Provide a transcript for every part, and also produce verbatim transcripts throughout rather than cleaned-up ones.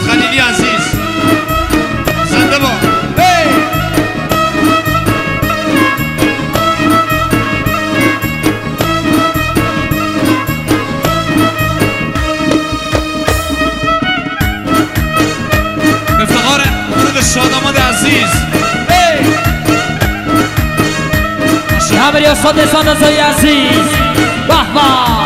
خلیلی عزیز زنده با افتخار ورود شاداماد عزیز همه استاد احسان رضایی عزیز به به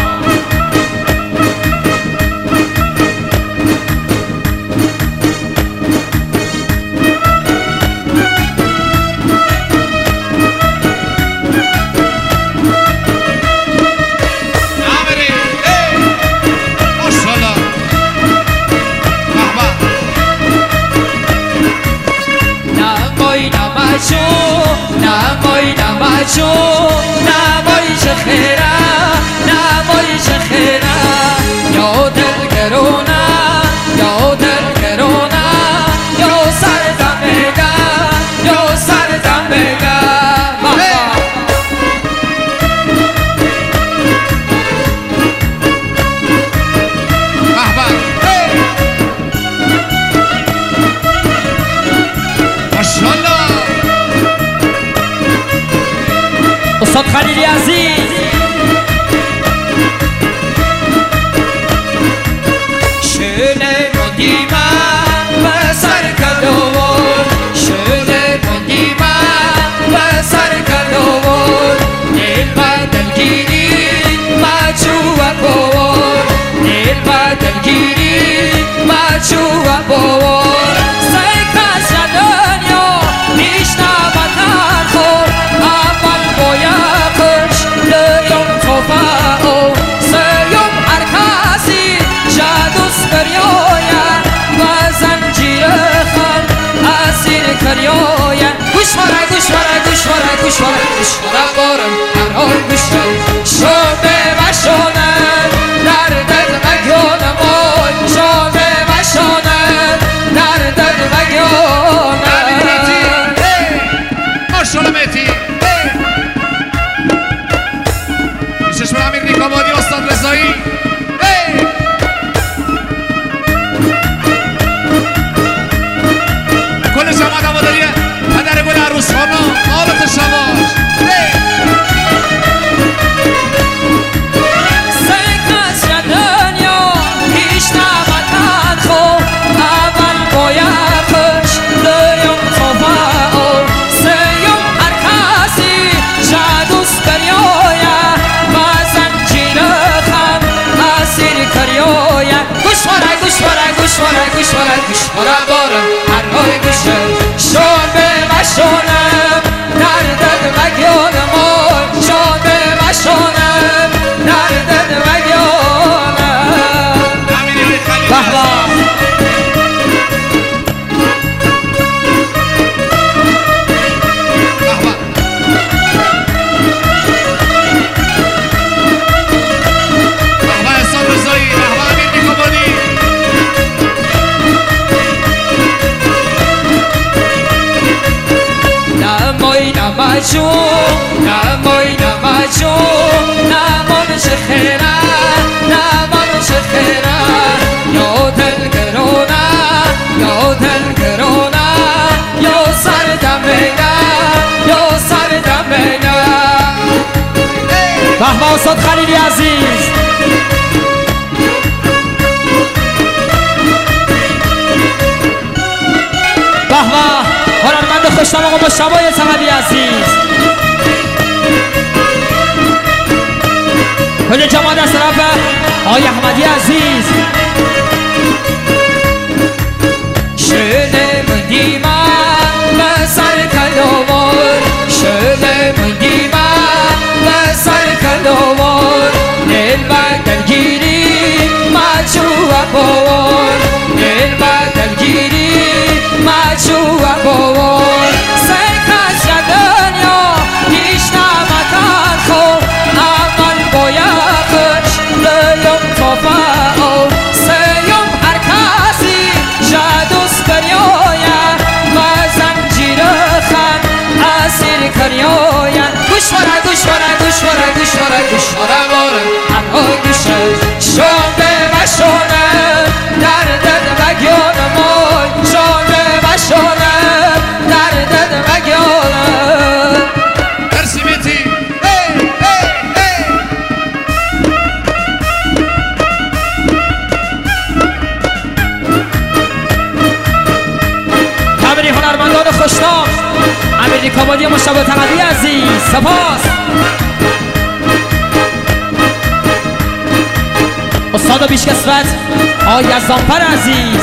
نمای نمچو نمای چه خیره نمای چه خیره یا دل گرونه یا دل گرونه یا سر دم بگه یا سر دم بگه استاد خلیلی عزیز شونه موندی من به سر کدوون شونه موندی من به سر کدوون دل و دلگیری مچو و بوون دل و دلگیری مچو و بوون سیکش دنیا پیش نبتر خور اول بایقش لیون توفاو سیوم هر کسی جادوس کریوین و زنجیر خم اسیر کریوین گوش ماره گوش ماره گوش ماره گوش ماره گوش ماره بارم هر حال گوشه شونه و شونه در دل مگیونه مای شونه و شونه در دل مگیونه ماشالله مهدی پیشش بر امیر نیکابادی استاد رضایی کل جماعت هواداری پدر گل عروس خانم آلت شباش سیکش دنیا هیچ نبتن خو اول بایقش لیون توفاو سیوم هر کسی جادوس کریوین و زنجیر خم اسیر کریوین گوش ماره گوش ماره گوش ماره گوش ماره گوش ماره بارم هر حال گوشه شونه و شونه در دل مگیونه مای شونه و شونه در دل مگیونه به به نمچو نمای نمچو نمان چه خیره نمان چه خیره یا دل گرونه یا دل گرونه یا سر دم بگه یا سر دم بگه به به استاد خلیلی عزیز به به هنرمند خوشنام آقا مشتبه صمدی عزیز کل جماعت از طرف آقای احمدی عزیز شونه موندی من به سر کدوون شونه موندی من به سر کدوون دل و دلگیری مچو و بوون دل و دلگیری مچو و بوون سیکش دنیا هیچ نبتن خو اول بایقش لیون توفاو سیوم هر کسی جادوس کریوین و زنجیر خم اسیر کریوین گوش ماره گوش ماره گوش ماره گوش ماره گوش ماره بارم هر حال گوشه شونه و شونه در دل مگیونه مشتاق امیر کابادی مشتاق تقوی عزیز سپاس. استاد و بیشکسوت آقای یزدانپر عزیز.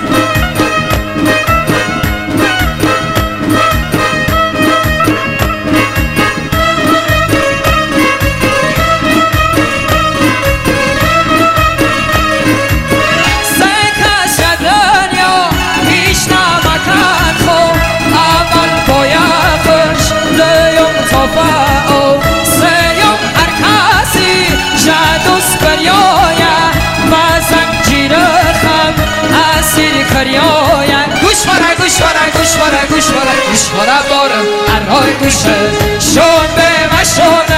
گوش باره گوش باره گوش باره گوش باره گوش باره بارم ارای گوشه شون به مشون